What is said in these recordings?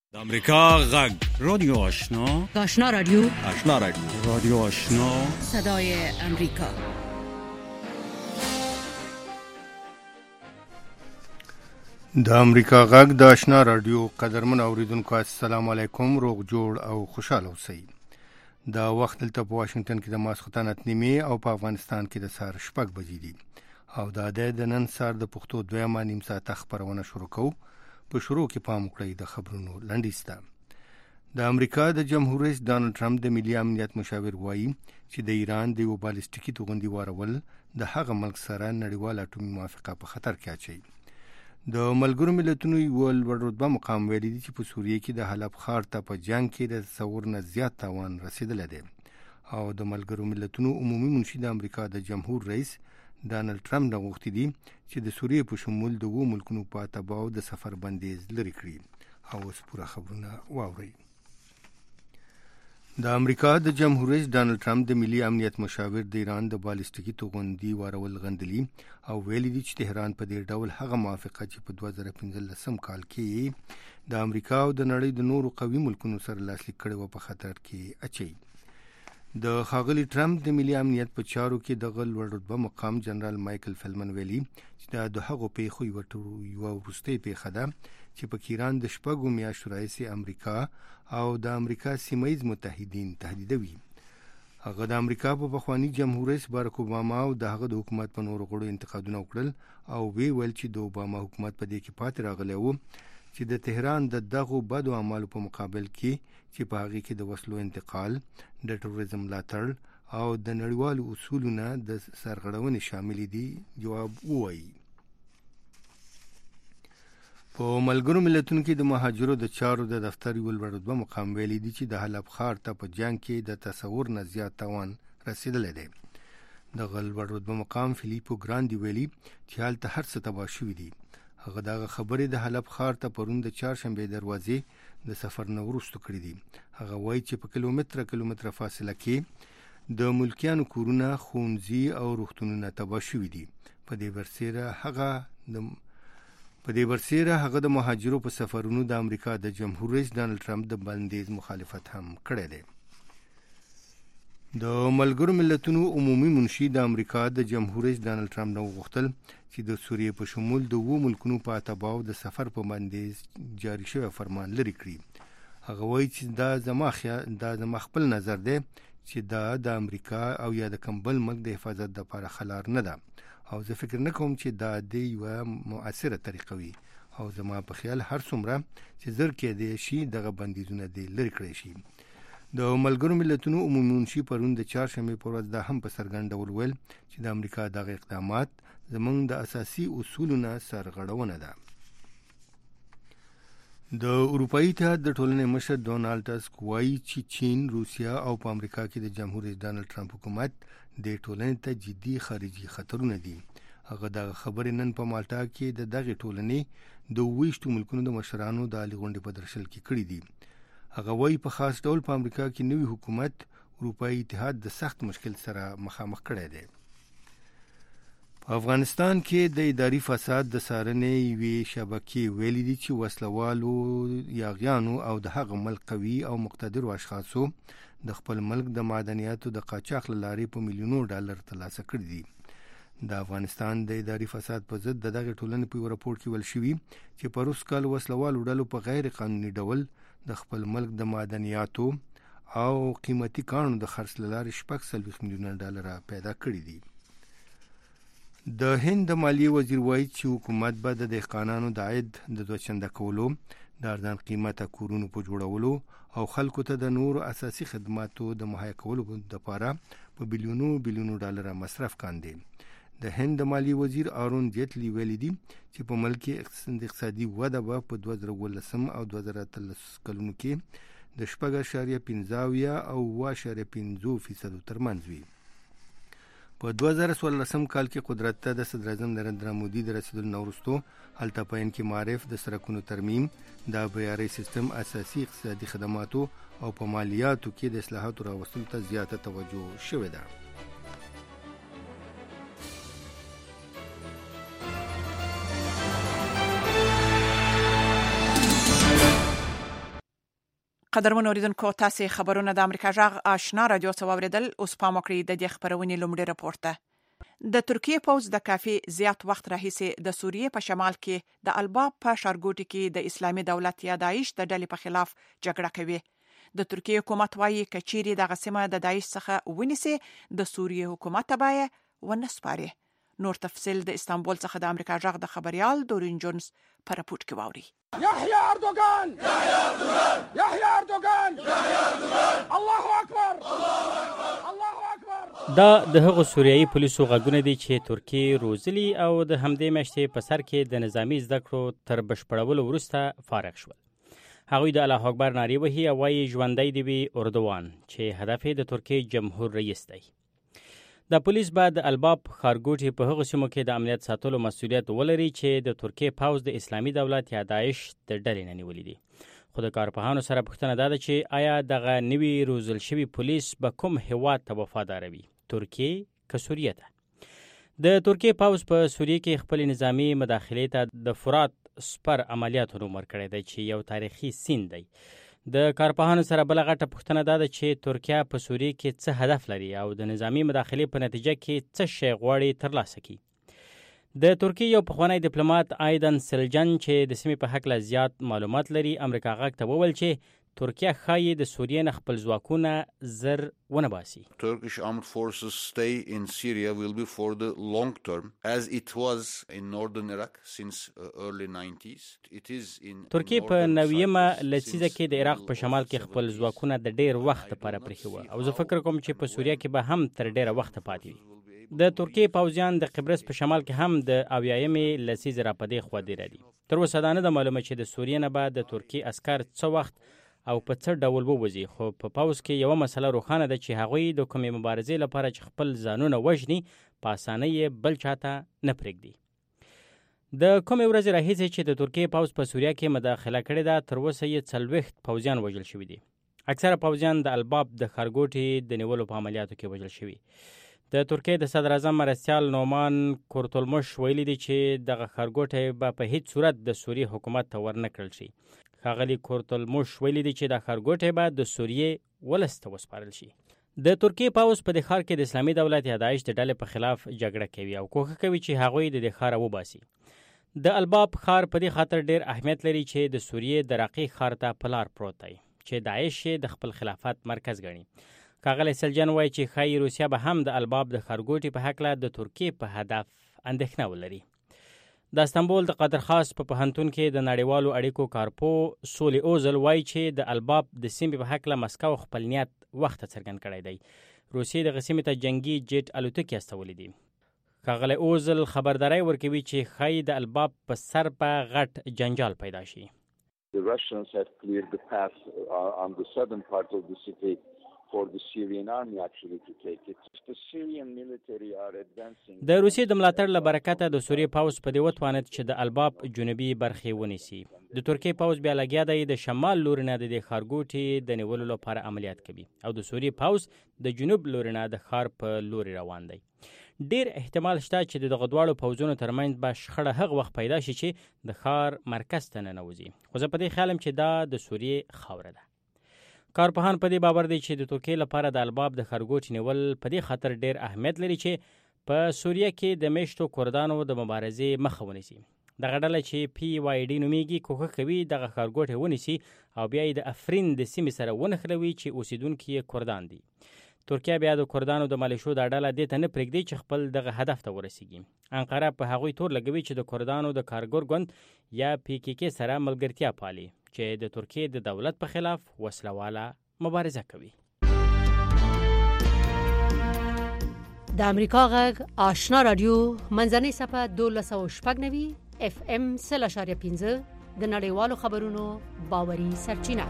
د امریکا غږ رادیو آشنا آشنا رادیو رادیو آشنا صدای امریکا. د امریکا غږ د آشنا رادیو قدرمن اوریدونکو السلام علیکم، روغ جوړ او خوشاله اوسئ. دا وخت دلته په واشنگټن کې د ماسخوتن 8:30 او په افغانستان کې د سهار 6 بجې دي او دا د نن سهار د پښتو دویمه نیم ساعت خبرونه شروع کوو. په شروع کې پام وکړئ د خبرونو لنډیسته. د امریکا د جمهور رئیس ډانلډ ټرمپ د ملي امنیت مشاور وایي چې د ایران د یو بالستیکي توغندي وارول د هغه ملک سره نړیوال اټومي موافقه په خطر کې اچوي. د ملګرو ملتونو یو لوړ رتبه مقام ویلي دی چې په سوریه کې د حلب ښار ته په جنگ کې د تصور نه زیات تاوان رسیدلی دی او د ملګرو ملتونو عمومي منشي د امریکا د جمهور رئیس ډانلډ ټرمپ نه غوښتي دي چې د سوریې په شمول د وو ملکونو په تباو د سفر بندیز لري کړي. او اوس پوره خبرونه واورئ. د امریکا د جمهور رئیس ډانلډ ټرمپ د ملي امنیت مشاور د ایران د بالستیکي توغندي وارول غندلي او ویلي دي چې تهران په دې ډول هغه موافقه چې په 2015 کال کې د امریکا او د نړۍ د نورو قوي ملکونو سره لاسلیک کړي و په خطر کې اچي. د ښاغلي ټرمپ د ملي امنیت په چارو کې د لوړ رتبه مقام جنرال مایکل فلمن ویلي چې د هغو پیښو یوه وروستۍ پیښه ده چې په ایران د 6 میاشتو راهیسې امریکا او د امریکا سیمه‌ییز متحدین تهدیدوي. هغه د امریکا په پخوانی جمهور رئیس باراک اوباما او د هغه د حکومت په نورو غړو انتقادونه وکړل او ویل چې د اوباما حکومت په دې کې پاتې راغلی و چې د تهران د دغو بدو اعمالو په مقابل کې چې په هغه کې د وسلو انتقال، د ټوریزم ملاتړ او د نړیوالو اصولو نه د سرغړونې شامل دي جواب ووایي. په ملګرو ملتونو کې د مهاجرو د چارو د دفتر یو لوړ رتبه مقام ویلي دي چې د حلب ښار ته په جنگ کې د تصور نه زیات تاوان رسیدلی دی. د لوړ رتبه مقام فیلیپو ګراندي ویلي چې هلته هر څه تباه شوي دي. هغه دغه خبرې د حلب ښار ته پرون د چهارشنبې دروازې د سفر نه وروسته کړې دي. هغه وایي چې په کیلومتره فاصله کې د ملکیانو کورونه، ښوونځي او روغتونونه تباه شوي دي. په دې برسیره هغه د مهاجرو په سفرونو د امریکا د جمهور رئیس ډانلډ ټرمپ د بندیز مخالفت هم کړی دی. د ملګرو ملتونو عمومي منشي د امریکا د جمهور رئیس ډانلډ ټرمپ نه وغوښتل چې د سوریې په شمول د وو ملکونو په تباو د سفر په بندیز جاری شوی فرمان لري کړي. هغه وایي چې دا زما خپل نظر دی چې دا د امریکا او یا د کمبل ملک د حفاظت لپاره خلار نه ده او زه فکر نه کوم چې دا د یوه مؤثره طریقه وي او زما په خیال هر څومره چې زر کېدی شي دغه بندیزونه دې لرې کړی شي. د ملګرو ملتونو عمومي منشي پرون د چهارشنبې په ورځ دا هم په څرګند ډول ویل چې د امریکا دغه اقدامات زموږ د اساسي اصولو نه سرغړونه ده. د اروپایي اتحاد د ټولنې مشر ډونالډ ټسک وایي چې چین، روسیا او په امریکا کې د جمهور رئیس ډانلډ ټرمپ حکومت د ټولنې ته جدي خارجي خطرونه دي. هغه دغه خبرې نن په مالټا کې د دغه ټولنې د 20 ملکونو د مشرانو د عالی غونډې په درشل کې کړي دي. هغه وایي په خاص ډول په امریکا کې نوی حکومت اروپایي اتحاد د سخت مشکل سره مخامخ کړی دی. په افغانستان کې د اداري فساد د څارنې یوې شبکې ویلي دي چې وسلوالو، یاغیانو او د هغه ملک قوي او مقتدرو اشخاصو د خپل ملک د معدنیاتو د قاچاق له لارې په میلیونو ډالر ترلاسه کړي دي. د افغانستان د اداري فساد په ضد د دغه ټولنې په یو راپور کې ویل شوي چې په روس کال وسلوالو ډلو په غیر قانوني ډول د خپل ملک د معدنیاتو او قیمتي کانونو د خرڅ له لارې 40 میلیونه ډالر پیدا کړي دي. د هند د مالیې وزیر وایي چې حکومت به د دهقانانو د عاید د دوچنده کولو، د ارزان قیمته کورونو په جوړولو او خلکو ته د نورو اساسي خدماتو د مهیا کولو لپاره په بیلیونو ډالر مصرف کاندي. د هند د مالیې وزیر آرون جیټلی ویلي دي چې په ملک کې اقتصادي وده به په 2019 او 2013 کلونو کې د 4.15 او 8.5% ترمنځ وي. په 2014 کال کې قدرت ته د صدر اعظم نریندرا مودي د رسیدلو نه وروسته هلته په ان کې معرف د سړکونو ترمیم، د آبیاري سیستم، اساسي اقتصادي خدماتو او په مالیاتو کې د اصلاحاتو راوستلو ته زیاته توجه شوې ده. قدرمن اوریدونکو تاسو خبرونه د امریکا جغ آشنا رادیو څوریدل اوس پام وکړئ د دې خبرونې لومړی رپورت ته د ترکیه پوز د کافي زیات وخت راهیسې د سوریې په شمال کې د الباب په ښارګوټي کې د اسلامي دولت یا داعش د ډلې په خلاف جګړه کوي. د ترکیه حکومت وايي کچيري د غسمه د داعش څخه ونیسي د سوریې حکومت تبعه ونسپاري. نور تفصیل د استانبول څخه د امریکا جغ د خبريال دورین جونز پر راپورټ کې واوري. يحيى أردوغان يحيى أردوغان يحيى أردوغان يحيى أردوغان الله أكبر الله أكبر. دا د هغو سوریایي پولیسو غږونه دي چې ترکیه روزلي او د همدې میاشتې په سر کې د نظامی زده کړو تر بشپړولو وروسته فارغ شول. هغوی د الله اکبر نارې وهي او وایي ژوندی دی وي اردوغان چې هدف یې د ترکیې جمهور رئیس دی. د پولیس بعد الباب ښارګوټي په هغو سیمو کې د امنیت ساتلو مسؤلیت ولري چې د ترکیې پوځ د اسلامي دولت یا داعش د ډلې نه نیولي دي. خو د کارپوهانو سره پوښتنه دا ده چې آیا دغه نوي روزل شوي پولیس به کوم هیواد ته وفاداره وي، ترکیې که سوریې ته؟ د ترکیې پوځ په سوریې کې خپل نظامی مداخلې ته د فرات سپر عملیاتو نوم ورکړی دی چې یو تاریخي سیند دی. د کارپوهانو سره بله غټه پوښتنه دا ده چې ترکیه په سوریې کې څه هدف لري او د نظامی مداخلې په نتیجه کې څه شی غواړي ترلاسه کړي. د ترکیې یو پخوانی ډیپلوماټ آیدن سلجن چې د سیمې په هکله زیات معلومات لري امریکا غږ ته وویل چې ترکیه ښایي د سوریې نه خپل ځواکونه زر ونه باسي. Turkish armed forces stay in Syria will be for the long term as it was in northern Iraq since early 90s. It is in ترکیه په نویمه لسیزه کې د عراق په شمال کې خپل ځواکونه د ډیر وخت لپاره پرېښي وو او زه فکر کوم چې په سوریه کې به هم تر ډیره وخت پاتې وي. د ترکیې پوځیان د قبرس په شمال کې هم د اویایمې لسیزې راپدې خوا دی راځي. تر اوسه دا نه ده معلومه چې د سوریې نه به د ترکیې عسکر څه وخت او په څه ډول ووځي، خو په پوځ کې یوه مسله روښانه ده چې هغوی د کومې مبارزې لپاره چې خپل ځانونه وژني په اسانۍ یې بل چاته نه پرېږدي. د کومې ورځې راهیسې چې د ترکیې پوځ په سوریه کې مداخله کړې ده تر اوسه یې 40 پوځیان وژل شوي دي. اکثره پوځیان د الباب د ښارګوټي د نیولو په عملیاتو کې وژل شوي. د ترکیې د صدر اعظم مرستیال نومان کورتولمش ویلي دي چې دغه ښارګوټی به په هیڅ صورت د سوریې حکومت ته ورنه کړل شي. ښاغلي کورتولموش ویلي دي چې دا ښارګوټی به د سوریې ولس ته وسپارل شي. د ترکیې پوځ په دې ښار کې د اسلامي دولت یا داعش د ډلې په خلاف جګړه کوي او کوښښ کوي چې هغوی د دې ښاره وباسي. د الباب ښار په دې خاطر ډیر اهمیت لري چې د سوریې د راقي ښار ته په لار پروت دی چې داعش د خپل خلافت مرکز ګڼي. ښاغلی سلجن وایي چې ښایي روسیه به هم د الباب د ښارګوټي په هکله د ترکیې په هدف اندېښنه ولري. د استانبول د قادر خاص په پوهنتون کې د نړیوالو اړیکو کارپو سولي اوزل وایي چې د الباب د سیمې په هکله مسکو خپل نیت وخت څرګند کړی دی. روسیې دغه سیمې ته جنګي جیټ الوتکې استولې دي. ښاغلی اوزل خبرداری ورکوي چې ښایي د الباب په سر په غټ جنجال پیدا شي. The Russians have cleared the path on the southern part of the city for the Syrian army actually to take it. The Syrian military are advancing. د روسیې د ملاتړ له برکته د سوریې پوځ په دې وتوانید چې د الباب جنوبي برخې ونیسي. د ترکیې پوځ بیا لګیا دی د شمال لوري نه د دې ښارګوټي د نیولو لپاره عملیات کوي او د سوریې پوځ د جنوب لوري نه د ښار په لوري روان دی. ډیر احتمال شته چې دغه دواړو پوځونو ترمنځ به شخړه هغه وخت پیدا شي چې د ښار مرکز ته ننوځي. خو زه په دې خیال یم چې دا د سوریې خاوره ده. کارپوهان په دې باور دی چې د ترکیې لپاره د الباب د ښارګوټي نیول په دې خاطر ډیر اهمیت لري چې په سوریه کې د میشتو کردانو د مبارزې مخه ونیسي. دغه ډله چې PYD نومیږي کوښښ کوي دغه ښارګوټی ونیسي او بیا یې د افرین د سیمې سره ونښلوي چې اوسیدونکي یې کردان دي. ترکیه بیا د کردانو د ملیشو دا ډله دې ته نه پرېږدي چې خپل دغه هدف ته ورسیږي. انقره په هغوی تور لګوي چې د کردانو د کارګر ګوند یا PKK سره ملګرتیا پالي چې د ترکیې د دولت په خلاف وسلواله مبارزه کوي. د امریکا غږ آشنا رادیو منځنۍ صفحه 1290 FM 0.15 د نړیوالو خبرونو باوري سرچینه.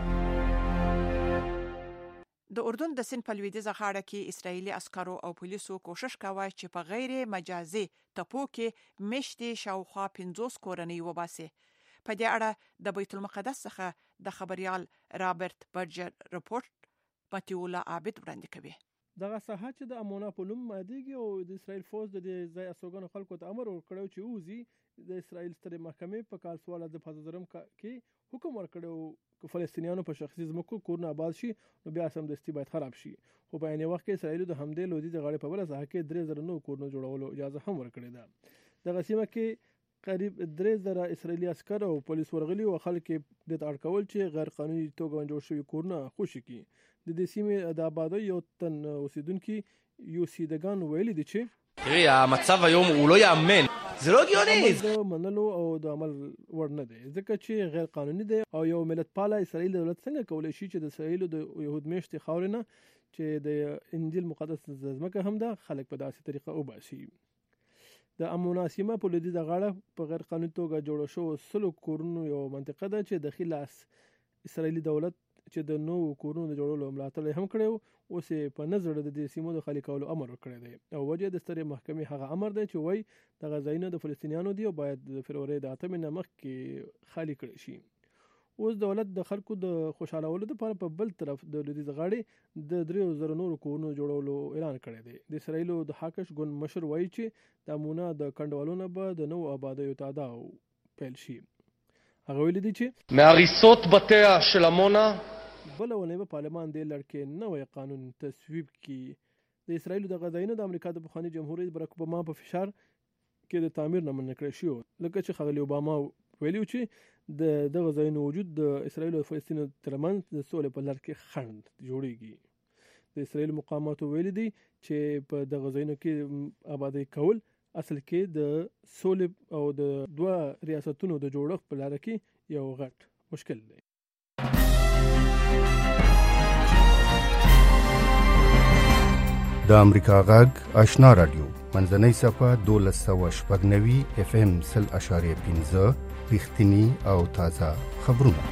د اردن د سند په لویدیځه غاړه کې اسرایلي عسکرو او پولیسو کوشش کاوه چې په غیر مجازي تپو کې میشتې شاوخوا 50 کورنۍ وباسي. په دې اړه د بیت المقدس څخه د خبريال رابرټ برجر رپورټ متیولا عابد وړاندې کوي. دغه ساحه چې د امونا په نوم یادېږي او د اسرائیل فوج د دې ځای استوګنو خلکو ته امر ورکړی چې ووځي. د اسرائیل سترې محکمې په کال 2015 کې حکم ورکړی فلسطینیانو په شخصي ځمکو کورونه آباد شي نو بیا سمدستي باید خراب شي. خو په عین وخت کې اسرائیل د همدې لودي د غاړې په بل ځای کې 3000 نو کورونه جوړولو اجازه هم ورکړې ده. د غسیمه کې قریب 3000 اسرائیلي عسكر او پولیس ورغلي او خلک د اړ کول چې غیر قانوني توګه جوړ شوی کورونه خوشي کی. د دې سیمې د آبادی یو تن اوسیدونکو یو سیدگان ویلي دي چې תראי, המצב היום הוא לא יאמן. זה לא הגיוני. د منلو او د عمل وړ نه دی ځکه چې غیر قانوني دی او یو ملت پاله اسرائیل دولت څنګه کولای شي چې د اسرائیل د يهود میشتي خاورینه چې د انجیل مقدس ځمکه هم ده خلک په داسې طریقه وباسي. د امونا سیمه په لدی د غاړه په غیر قانوني توګه جوړ شو سلو کورونو یو منطقه ده چې د خلاص اسرائیلی دولت چې د نو کورونو جوړولو ملاتړ هم کړو اوس په نظر د دې سیمو د خالي کولو امر ورکړی دی او وجه د سترې محکمې هغه امر دی چې وای د غزاینه د فلسطینیانو دی او باید د فروری د 8 مخ کې خالي کړي شي. اوس دولت د خلکو د خوشالولو لپاره په بل طرف د لویدیځ غاړې د 3000 نورو کورونو جوړولو اعلان کړی دی. د اسرائیل د حاکش ګوند مشر وایي چې د امونا د کندوالونو به د نو آبادیو تعداد پیل شي. هغه ویلي دی چې מהריסות בתיה של עמונה بل ونه په پارلمان د لړکې نوې قانون تصویب کی. د اسرائیل د غزاینه د امریکا د بخاني جمهور رئیس براک اوباما په فشار کې د تعمیر نه منع کړی شو لکه چې خغلی اوباما ویلو چې د غزاینه وجود د اسرائیل او فلسطین ترمنځ د سولې په لړ کې خنډ جوړیږي. د اسرائیل مقامات ویل دي چې په د غزاینه کې آبادی کول اصل کې د سولې او د دوه ریاستونو د جوړښت په لار کې یو غټ مشکل دی. د امریکا غږ آشنا رادیو منځنۍ صفه 1290 اف ام 0.15 رښتینی او تازه خبرونه.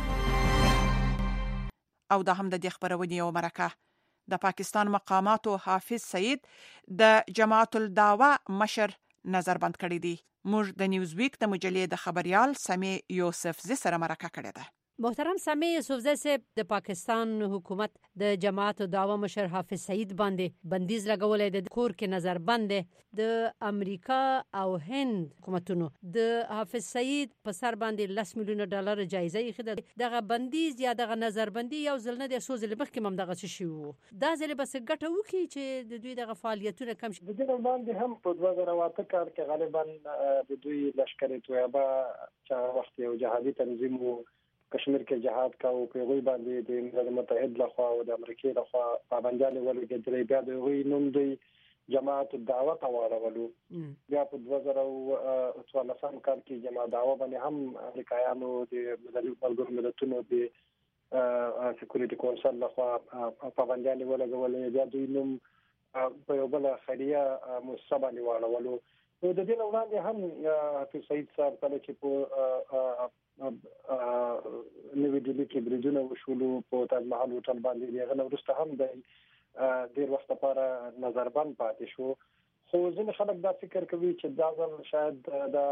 او د هم د خبرونې او مرکه د پاکستان مقاماتو حافظ سعید د جماعت الدعوه مشر نظربند کړی دی. موږ د نیوزویک د مجلې د خبريال سمی یوسف زی سره مرکه کړې ده. محترم سمی یوسفزی صاحب د پاکستان حکومت د جماعت دعوه مشر حافظ سعید باندې بندیز لګولې د کور کې نظر باندې د امریکا او هند حکومتونو د حافظ سعید په سر باندې $10 میلیون جایزه یې خده دغه بندیز یا دغه نظر بندي یو ځل نه د سوزل مخکې هم دغه شی وو دا ځل بس ګټه وکي چې د دوی دغه فعالیتونه کم شي. د دې باندې هم په 2008 کال کې غالبا د دوی لشکري تویبا چې وخت یو جهادي تنظیم وو کشمیر کې جهاد کاوه په غوي باندې د ملل متحد لخوا او د امریکای لخوا پابندیاں ولګېدلې بیا د غوي نوم دی جماعت الدعوه تواړولو بیا په 2014 کال کې جماعت دعوه باندې هم امریکایانو د ملتونو د سکیورټي کونسل لخوا پابندیاں ولګولې بیا دوی نوم په یو بل خیریه مؤسسه باندې واړولو. نو د دې وړاندې هم حافظ سعید صاحب کله چې په نوې ډیلی کې برجونه وشولو په تاج محل هوټل باندې هغه وروسته هم د ډیر وخت لپاره نظربند پاتې شو. خو ځینې خلک دا فکر کوي چې دا ځل شاید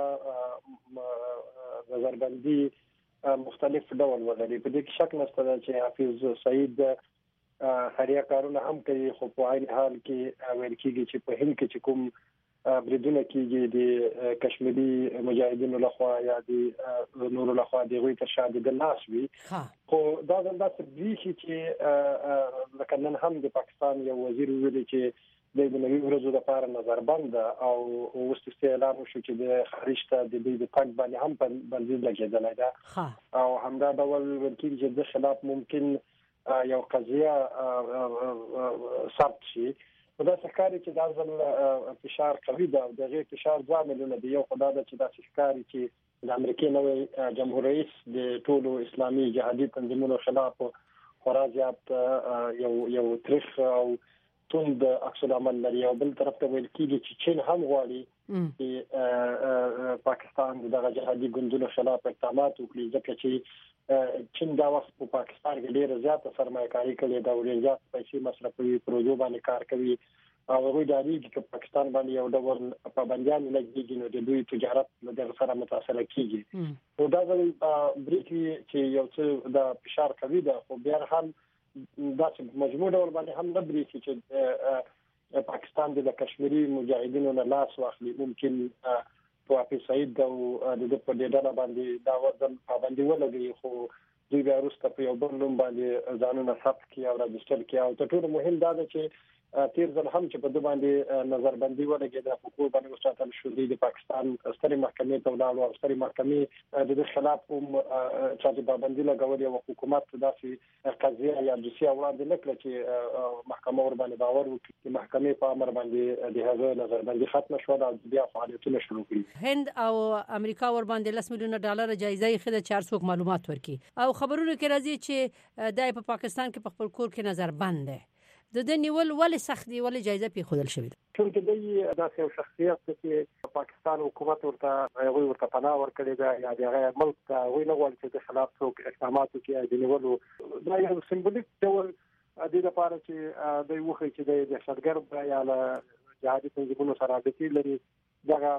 د نظربندي مختلف ډول ولري. په دې کې شک نشته چې حافظ سعید خیریه کارونه هم کوي خو په عین حال کې ویل کېږي چې په هند کې چې کوم بریدونه کېږي د کشمیری مجاهدینو لخوا یا د نورو لخوا د غوي تر شا د لاس وي خو دا د بریخي چې لکه نن هم د پاکستان یو وزیر ویلي چې د نوي ورځو لپاره نظربند او اوس اعلان وشو چې د خارج ته د دې پاک باندې هم بندیز لګیدل دا او همدا ډول ورکیږي چې د خلاف ممکن یو قضیه ثبت شي. دا ښکاري چې دا ځل فشار قوي ده د غیر فشار ځاملونه دی. یو خدای د چې دا ښکاري چې د امریکای نوې جمهور رئیس د ټولو اسلامي جهادي تنظیمونو خلاف خورا زیات یو تاریخ او توند عکس العمل لري. او بل طرف ته ویل کېږي چې چین هم غواړي چې پاکستان دغه جهادي ګوندونو خلاف اقدامات وکړي ځکه چې چین دا وخت په پاکستان کې ډېر زیات سرمایه‌کاري کوي دا ډېر زیات پیسې مصرفوي پروژو باندې کار کوي او هغه د اړیکې چې پاکستان باندې یو ډول پابندیاں لګیږي نو د دوی تجارت له دغه سره متاثر کیږي. نو دا ځل بریټي چې یو څه د فشار کوي دا خو بیا هم دا چې مجموع ډول باندې هم نه بریټي چې پاکستان د کشمیری مجاهدینو نه لاس واخلي. ممکن په حافظ سعید او د په ډېر باندې دا وزن پابندي ولګي خو دوی بیا وروسته په یو بل نوم باندې ځانونه ثبت کړي او راجستر کړي. او تر ټولو مهم دا ده چې تیر ځل هم چې په دې باندې نظربندي ولګېده په کور باندې وساتل شو د پاکستان سترې محکمې ته ولاړ او سترې محکمې د خلاف کوم چې پابندي لګولې او حکومت داسې قضیه یا دوسیه وړاندې نه کړه چې محکمه ور باندې باور وکړي چې محکمې په امر باندې د هغه نظربندي ختم شو او بیا فعالیتونه شروع کړي. هند او امریکا ور باندې 10 میلیون ډالر جایزه یې خده 400 معلومات ورکړي او خبرونه کې راځي چې د پاکستان کې په خپل کور کې نظربند ده. د دې نیول ولې سخت دی ولې جایزه په خودل شوی ده؟ چونکه د داسې یو شخصیت چې پاکستان حکومت ورته پناه ورکړي دا یا د ملک ته وی نه غواړي چې د خلاف څوک اقدامات وکړي د نیولو دا یو سمبولیک ډول د لپاره چې د وخت چې د دهشتګرد یا جهادي تنظیمونو سره اړیکې لري دا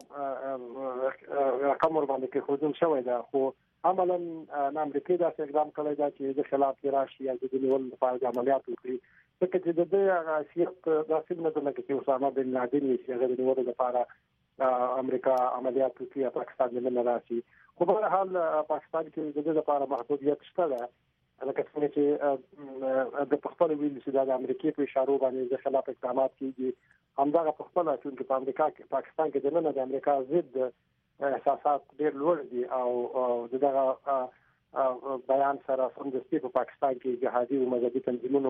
رقم ور باندې کې خودل شوی ده. خو عملاً امریکا دا اقدام کړی دا چې د خلاف راشي یا د نیول لپاره عملیات وکړي ځکه چې د دې حیثیت د سیمه د لکه چې اسامه بن لادن یې چې د نیول لپاره امریکا عملیات وکړي پاکستان نه راشي. خو په هر حال پاکستان کې د دې لپاره محدودیت شته ده لکه څنګه چې د خپل ویل چې د امریکا په اشاره باندې د خلاف اقدامات کیږي همدغه په خپل چې په امریکا کې پاکستان کې د نن د امریکا ضد احساسات ډېر لوړ دي او دغه بیان سره څنګه په پاکستان کې جهادي او مذهبي تنظیمونو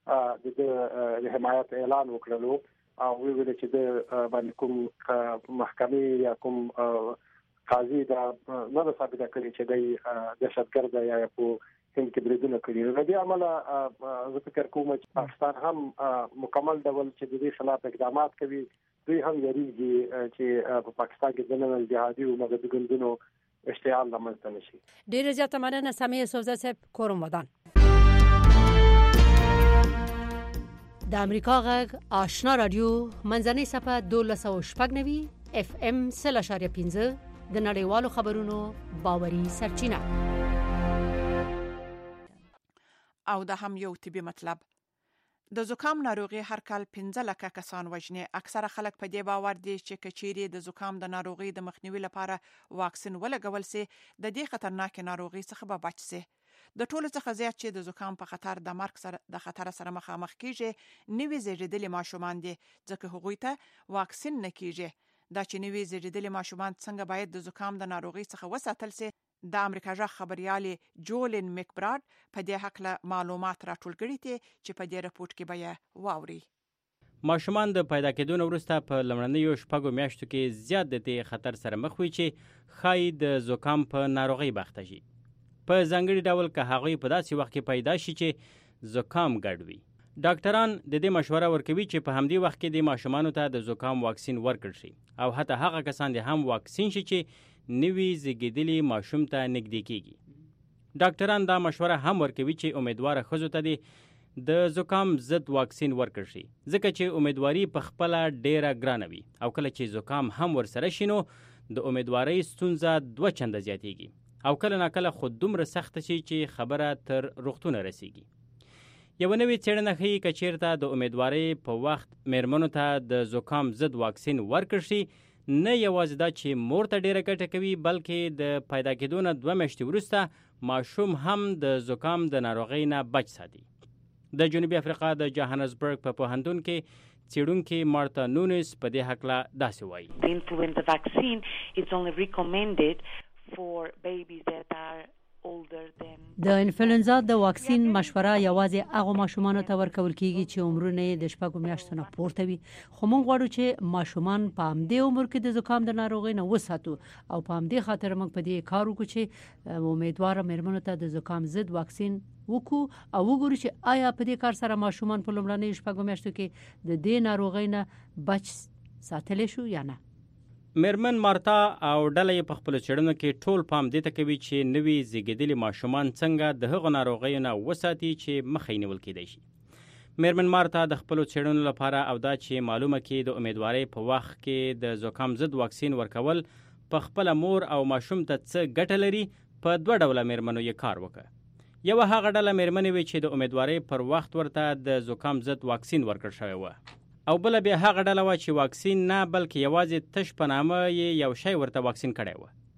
د حمایت اعلان وکړلو او ویل چې د باندې کوم محکمې یا کوم قاضي دا نه ثابت کړي چې د دهشتګرد یا په هند کې بریدونه کړي. نو دې عمله زه فکر کوم چې پاکستان هم مکمل ډول چې د دې خلاف اقدامات کوي دوی هم یریږي چې په پاکستان کې د نن جهادي او مذهبي ګوندونو اشتعال رامنځته نشي. ډېر زیاته مننه سمیع یوسفزی صاحب کورم ودان. د امریکا غږ آشنا رادیو منځنۍ صفحه 1290 اف ام 0.15 د نړیوالو خبرونو باوري سرچینه او دا هم یو طبي مطلب. د زکام ناروغي هر کال 15 لک کسان وژني. اکثره خلک په دې باور دي چې کچيري د زکام د ناروغي د مخنیوي لپاره واکسین ولګول سي د دې خطرناک ناروغي څخه به بچ سي. د ټولو څخه زیات چې د زکام په خطر د مرګ سره د خطر سره مخامخ کیږي نوي زیږیدلي ماشومان دي ځکه هغوی ته واکسین نه کیږي. دا چې نوي زیږیدلي ماشومان څنګه باید د زکام د ناروغي څخه وساتل سي د امریکا ژغ خبريالي جولین میکبراد په دې حق له معلومات راټول کړي دي چې په دې رپورت کې به واوري. ماشومان د پیدا کېدو وروسته په لمړنیو شپږو میاشتو کې زیات د دې خطر سره مخ وي چې ښایي د زکام په ناروغي بخته شي. په ځانګړي ډول که هغوی په داسې وخت کې پیدا شي چې زکام ګډ وي. ډاکټران د دې مشوره ورکوي چې په همدې وخت کې د ماشومانو ته د زکام واکسین ورکړل شي او حتی هغه کسان دي هم واکسین شي چې نوي زیږیدلي ماشوم ته نږدې کیږي. ډاکټران دا مشوره هم ورکوي چې امیدواره ښځو ته د زکام ضد واکسین ورکړل شي ځکه چې امیدواري په خپل ډیره ګرانه وي او کله چې زکام هم ورسره شي نو د امیدواري ستونزه 2 چنده زیاتېږي او کله ناکله خود دومره سخت شي چې خبره تر روغتون رسیږي. یو نوې څېړنه ښیي که چیرته د امیدواري په وخت میرمنو ته د زکام ضد واکسین ورکړل شي نه یوازې دا چې مور ته ډیره ګټه کوي بلکې د پیدا کېدو نه 2 میاشتې وروسته ماشوم هم د زکام د ناروغۍ نه بچ ساتي. د جنوبي افریقا د جوهانسبرګ په پوهنتون کې څېړونکې مارتا نونس په دې هکله داسې وایي. The influenza vaccine is only recommended for babies that are older than د انفلونزا د واکسین مشوره یوازې هغه ماشومانو ته ورکول کیږي چې عمرونه د 4 میاشتو نه پورته وي. خو موږ غواړو چې ماشومان په همدې عمر کې د زکام د ناروغۍ نه وساتو او په همدې خاطر موږ په دې کار وکړو چې امیدواره مېرمنو ته د زکام ضد واکسین وکړو او وګورو چې آیا په دې کار سره ماشومان په لومړنۍ 4 میاشتو کې د دې ناروغۍ نه بچ ساتل شو یا نه. میرمن مارتا او ډله په خپل چړنو کې ټول پام دې ته کوي چې نوي زیږیدلي ماشومان څنګه د هغو ناروغیو نه وساتي چې مخه یې نیول کېدای شي. میرمن مارتا د خپل چړنو لپاره او دا چې معلومه کې د امیدوارۍ په وخت کې د زکام ضد واکسین ورکول په خپل مور او ماشوم ته څه ګټه لري په 2 ډوله میرمنو یې کار وکړ. یو هغه ډله میرمنې وي چې د امیدوارۍ پر وخت ورته د زکام ضد واکسین ورکړل شوی و او بل بیا هغه ډله و چې واکسین نه بلکې یوازې تش په نامه یې یو شی ورته واکسین کړی و.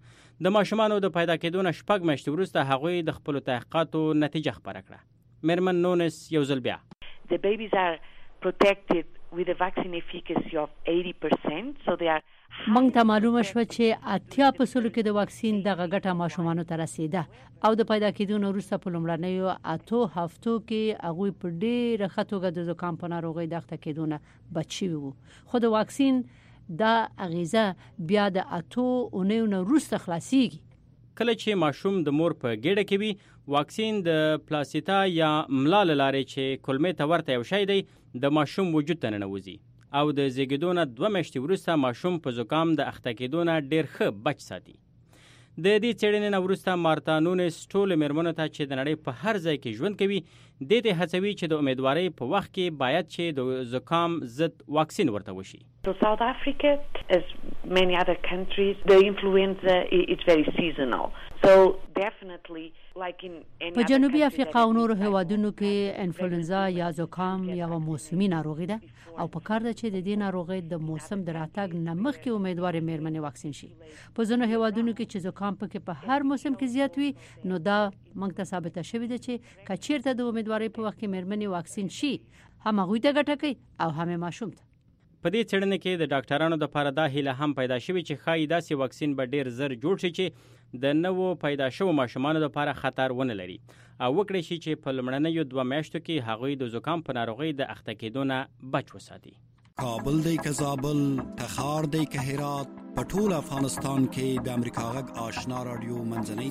د ماشومانو د پیدا کېدو نه 6 میاشتې وروسته هغوی د خپلو تحقیقاتو نتیجه خپره کړه. میرمن نونس یو ځل بیا The babies are protected with a vaccine efficacy of 80%, so they are موږ ته معلومه شو چې 80% کې د واکسین دغه ګټه ماشومانو ته رسیده او د پیدا کېدو نه وروسته په لومړنیو 8 هفتو کې هغوی په ډېره ښه توګه د زکام په ناروغۍ د اخته کېدو نه بچ شوي وو. خو د واکسین دا اغیزه بیا د 8 اونیو نه وروسته خلاصېږي. کله چې ماشوم د مور په ګېډه کې وي، واکسین د پلاسیتا یا ملا له لارې چې کولمې ته ورته یو شی دی د ماشوم وجود ته ننوځي او د زیږېدو نه 2 میاشتې وروسته ماشوم په زکام د اخته کېدو نه ډېر ښه بچ ساتي. د دې څېړنې نه وروسته مارتا نونس ټولو مېرمنو ته چې د نړۍ په هر ځای کې ژوند کوي دې ته هڅوي چې د امیدوارۍ په وخت کې باید چې د زکام ضد واکسین ورته وشي. So South Africa, as many other countries, the influenza is very seasonal. So definitely, like in any په جنوبي افریقا او نورو هیوادونو کې انفلوئنزا یا زکام یو موسمي ناروغي ده او په کار ده چې د دې ناروغۍ د موسم د راتګ نه مخکې امیدوارې مېرمنې واکسین شي. په ځینو هیوادونو کې چې زکام پکې په هر موسم کې زیات وي نو دا موږ ته ثابته شوې ده چې کچیرته د امیدوارۍ په وخت کې مېرمنې واکسین شي هم هغوی ته ګټه کوي او هم ماشوم ته. په دې څېړنه کې د ډاکټرانو لپاره دا هیله هم پیدا شوې چې ښایي داسې واکسین به ډېر زر جوړ شي چې د نوو پیدا شوو ماشومانو لپاره خطر ونه لري او وکړي شي چې په لومړنیو 2 میاشتو کې هغوی د زکام په ناروغۍ د اخته کېدو نه بچ وساتي. کابل دی که زابل، تخار دی که هرات، په ټول افغانستان کې د امریکا غږ آشنا رادیو منځنۍ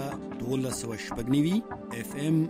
څپه 1290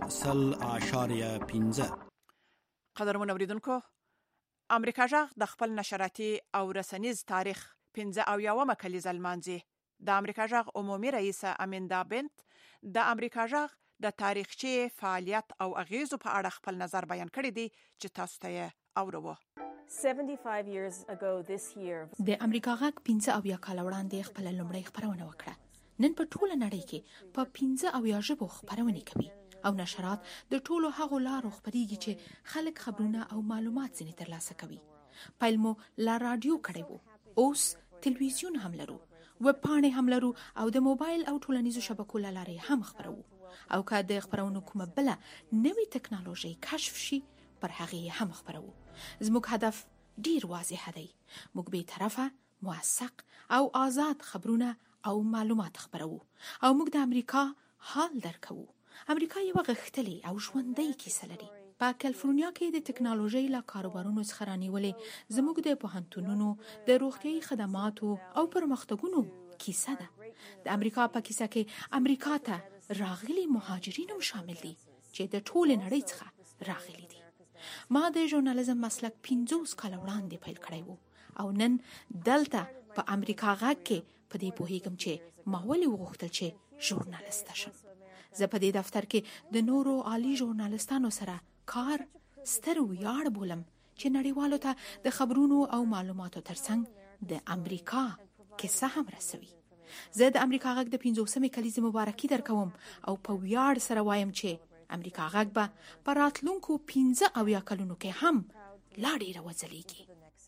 FM 0.15. قدرمن اوریدونکو، امریکا غږ د خپل نشراتي او رسنیز تاریخ 15 کلیزه لمانځي. د امریکا غږ عمومي رئیس امیندا بنت د امریکا غږ د تاریخچه فعالیت او اغیزو په اړه خپل نظر بیان کړی دی چې تاسو ته اورو. 75 years ago this year د امریکا غږ 15 کال وړاندې خپل لومړی خبرونه وکړه. نن په ټوله نړۍ کې په 15 ژبو خبرونه کوي او نشرات د ټولو هغو لارو خبريږي چې خلک خبرونه او معلومات ځنې ترلاسه کوي. پایلمو لا رادیو کړي وو، اوس تلویزیون هم لرو، ویب پاڼې هم لرو او د موبایل او ټولنیزو شبکو له لارې هم خبرو. او که د خبرونو کومه بله نوې ټکنالوژي کشف شي پر هغه هم خبرو. زموږ هدف ډیر واضح دی، موږ به طرفه، موثق او آزاد خبرونه او معلومات خبرو او موږ د امریکا حال درکو. امریکا یو غښتلې او ژوندۍ کیسه لري. په کالیفورنیا کې د ټکنالوژي لا کاروبارونو څخه رانیولې زموږ د پوهنتونونو د روغتیايي خدماتو او پرمختګونو کیسه ده. د امریکا په کیسه کې امریکا ته راغلي مهاجرین هم شامل دي چې د ټول نړۍ څخه راغلي دي. ما د ژورنالیزم مسلک 15 کال وړاندې پیل کړی وو او نن دلته په امریکا غږ کې په دې پوهیږم چې ما ولې وغوښتل چې ژورنالیست شم. زه په دې دفتر کې د نورو عالی ژورنالیستانو سره کار ستر ویاړ بولم چې نړیوالو ته د خبرونو او معلوماتو ترڅنګ د امریکا کیسه هم رسوي. زه د امریکا غږ د 15 کلیزې مبارکي درکوم او په ویاړ سره وایم چې امریکا غږ به په راتلونکو 15 کلونو کې هم لا ډیره وځلیږي.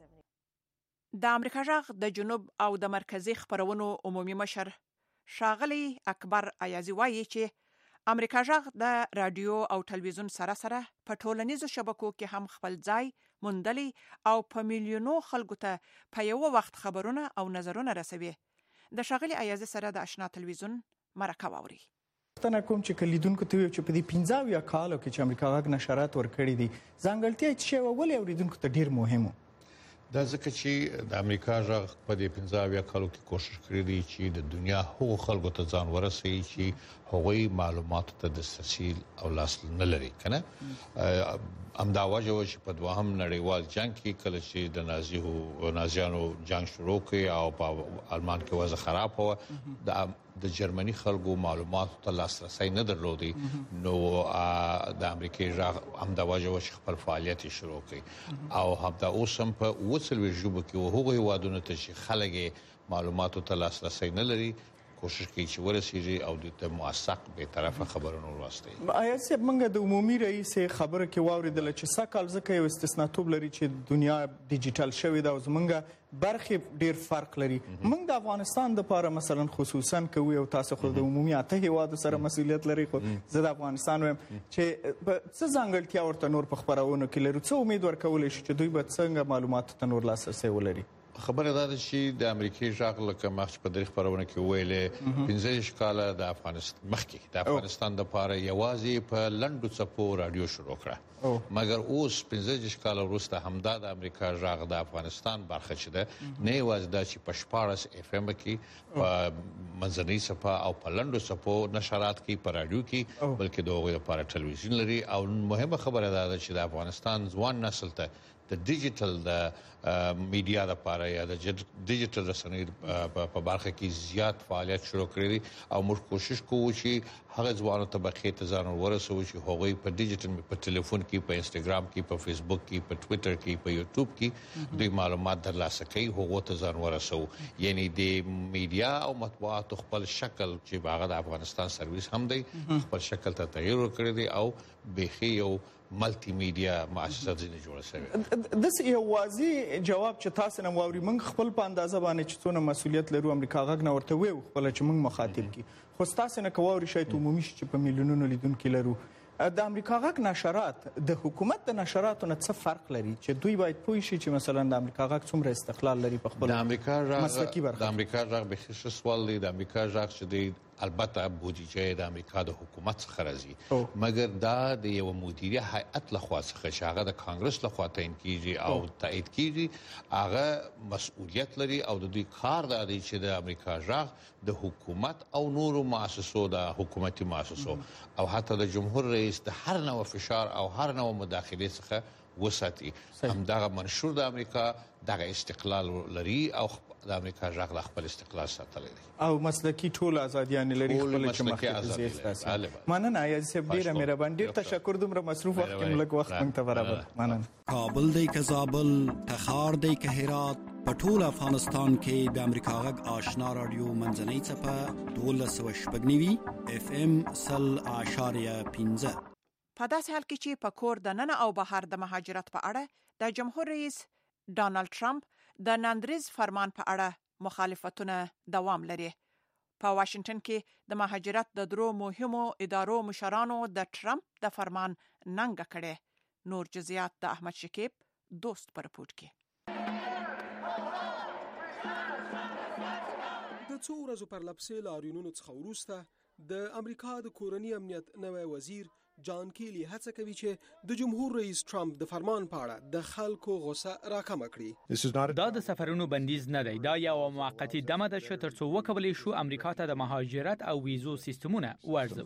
د امریکا غږ د جنوب او د مرکزی خبرونو عمومي مشر ښاغلی اکبر ایازي وایي چې امریکا غږ د رادیو او ټلویزیون سره سره په ټولنیزو شبکو کې هم خپل ځای موندلی او په میلیونو خلکو ته په یو وخت خبرونه او نظرونه رسوي. د ښاغلی ایازي سره د آشنا ټلویزیون مرکه واوري. پوښتنه کوم چې کلیدونکو ته ویل چې په دې 15 کالو کې چې امریکا غږ نشرات ورکړي دي ځانګړتیا چې ولې اوریدونکو ته ډیر مهمه دا ځکه چې د امریکا غږ په دې 15 کالو کې کوشش کړې دي چې د دنیا هغو خلکو ته ځان ورسوي چې هغوی معلومات ته دسترسی او لاس نه لري کنه. همدا وجه و چې په دوهم نړیوال جنگ کې کله چې د نازیانو جنگ شروع کړ او په آلمان کې وضع خراب و د جرمني خلکو معلومات ته لاسرسي نه درلودي نو د امریکای غږ همدا وجه و چې خپل فعالیت شروع کړ او همدا اوس هم په وڅلوي ژبه کې هغوی وادونه ته چې خلک معلوماتو ته لاسرسي نه لري کوشش کوي چې ورسیږي او د موثق به طرفه خبرونه ورسته. آیا چې موږ د عمومي رئیس خبره کې واوریدل چې سکهال ځکه یو استثناتوب لري چې دنیا ډیجیټل شوې ده او زمونږ برخې ډیر فرق لري. موږ د افغانستان د لپاره مثلا خصوصا کوي او تاسو خو د عمومي اته هیوادو سره مسؤلیت لري، خو زه د افغانستان ویم چې څه ځانګړتیا ورته نور په خبرونو کې لري، څه امید ورکولی شي چې دوی به څنګه معلوماتو ته نور لاسرسی ولري؟ خبره ده چې د امریکای ژغ لکه مخکې په دغه خبرونه کې ویلې 15 کاله د افغانستان مخکې د افغانستان د لپاره یوازې په لندو څپو رادیو شروع کړه، مګر اوس 15 کاله وروسته همدا د امریکا ژغ د افغانستان برخه چې ده نه یوازې دا چې په 14 اف ام کې په منځنۍ څپه او په لندو څپو نشرات کوي په رادیو کې، بلکې د هغوی لپاره ټلویزیون لري. او مهمه خبره ده چې د افغانستان ځوان نسل ته د ډیجیټل د میډیا لپاره یا د ډیجیټل رسنیو په برخه کې زیات فعالیت شروع کړی او موږ کوشش کوو چې هغه ځوانو طبقه ته ځان ورسوي چې هغوی په ډیجیټل په ټلیفون کې، په انستګرام کې، په فیسبوک کې، په ټوئیټر کې، په یوټیوب کې دوی معلومات ترلاسه کوي، هغه ته ځان ورسوي. یعنی د میډیا او مطبوعات خپل شکل چې هغه د افغانستان سرویس هم دی خپل شکل ته تغییر ورکړی دی او بخي یو ملټي میډیا مؤسسات ځینې جوړه شوې. د یو واضح جواب چې تاسو نه واوري، موږ خپل په اندازه باندې چې څونه مسؤلیت لرو امریکا غږ نه ورته ویو خپل چې موږ مخاطب کی، خو تاسو نه کووري شاید عمومي چې په میلیونونو لیدونکو لرو. د امریکا غږ نشرات د حکومت د نشراتو نه څه فرق لري چې دوی باید پوه شي چې مثلا د امریکا غږ څومره استقلال لري په خپل د امریکا مسلکي برخه؟ د امریکا غږ به څه سوال دی. د امریکا غږ چې دی البته بودیجه د امریکا د حکومت څخه راځي، مګر دا د یو مدیریه هیئت لخوا څخه چې هغه د کانګرس لخوا تعیین کیږي او تایید کیږي، هغه مسؤلیت لري او د دوی کار دا دی چې د امریکا غږ د حکومت او نورو مؤسسو د حکومتي مؤسسو او حتی د جمهور رئیس د هر نوع فشار او هر نوع مداخله څخه وساتي. همدغه منشور د امریکا دغه استقلال لري او د امریکا غږ د خپل استقلال ساتلی دی او مسلکي ټول ازادیان لري خپل چې مخکې. مننه یا صاحب، ډیره مهربان، ډیر تشکر. دومره مصروف وخت کې ملک وخت مونږ ته برابر. مننه. کابل دی که زابل، تخار دی که هرات، په ټول افغانستان کې د امریکا غږ آشنا رادیو منځنۍ څپه 1290 اف ام 0.15. په داسې حال کې چې په کور د نن او بهر د مهاجرت په اړه د جمهور رئیس ډانلډ ټرمپ د ناندریز فرمان په اړه مخالفتونه دوام لري. په واشنگټن کې د مهاجرت د درو مهمو ادارو مشرانو د ټرمپ د فرمان ننګه کړي. نور جزئیات د احمد شکیب دوست پر رپورت کې. د څو ورځو پر لپسې لاریونونو څخه وروسته د امریکا د کورنی امنیت نوی وزیر جان کیلی هڅه کوي چې د جمهور رئیس ټرمپ د فرمان په اړه د خلکو غوسه راکمه کړي. دا د سفرونو بندیز نه دی، دا یو موقتی دمه ده چې ترڅو وکولای شو امریکا ته د مهاجرت او ویزو سیستمونه ورزو.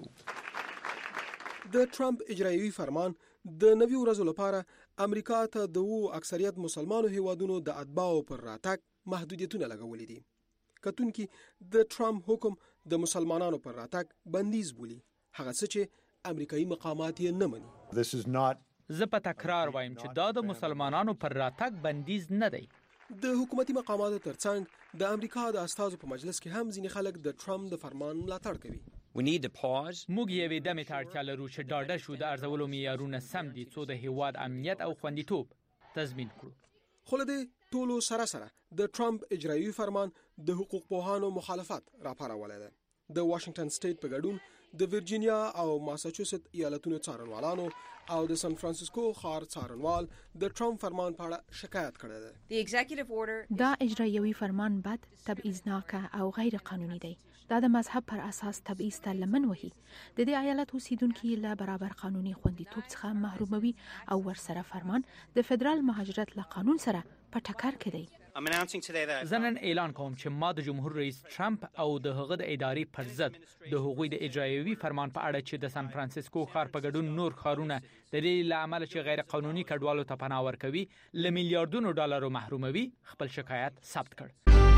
د ټرمپ اجرایوي فرمان د نوي ورځو لپاره امریکا ته د اکثریت مسلمانو هیوادونو د اتباعو پر راتګ محدودیتونه لګولې دي. کتونکي د ټرمپ حکم د مسلمانانو پر راتګ بندیز بولي، هغه څه چې امریکایي مقامات یې نه مني. زه په تکرار وایم چې دا د مسلمانانو پر راتګ بندیز نه دی. د حکومتي مقاماتو ترڅنګ د امریکا د استازو په مجلس کې هم ځینې خلک د ټرمپ د فرمان ملاتړ کوي. موږ یوې دمې ته اړتیا لرو چې ډاډه شو د ارزولو معیارونه سم دي څو د هیواد امنیت او خوندیتوب تضمین کړو. خو له دې ټولو سره د ټرمپ اجرایوي فرمان د حقوق پوهانو مخالفت راپارولی دی. د واشنگټن سټیټ په ګډون د ورجینیا او ماساچوست ایالتونو څارنوالانو او د سان فرانسیسکو ښار څارنوال د ټرمپ فرمان په اړه شکایت کړی دی. دا اجرایوي فرمان بد، تبعیضناک او غیر قانوني دی. دا د مذهب پر اساس تبعیض ته لمن وهي. د دې ایالت اوسیدونکو له برابر قانوني خوندیتوب څخه محروموي او ورسره فرمان د فدرال مهاجرت له قانون سره په ټکر کې دی. زه نن اعلان کوم چې ما د جمهور رئیس ټرمپ او د هغه د ادارې پر ضد د هغوی د اجرایوي فرمان په اړه چې د سان فرانسیسکو ښار په ګډون نور ښارونه د دې له امله چې غیر قانوني کډوالو ته پناه ورکوي له میلیارډونو ډالرو محروموي خپل شکایت ثبت کړ.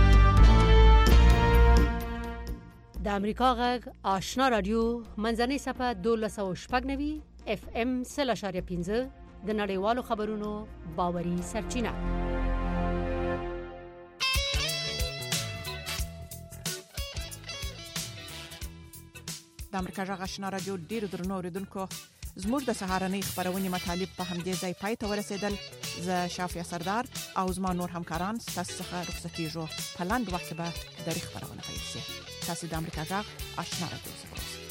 د امریکا غږ آشنا رادیو منځنۍ څپه 1290 اف ام 0.15 د نړیوالو خبرونو باوري سرچینه. د امریکا غږ آشنا رادیو ډیر درنو اوریدونکو زموږ د سهارنۍ خبرونې مطالب په همدې ځای پای ته ورسېدل. زه شافیا سردار او زما نور همکاران تاسو څخه رخصتېږو. په لاندې وخت به د خبرونه پیل شي. تاسو د امریکا غږ آشنا رادیو سره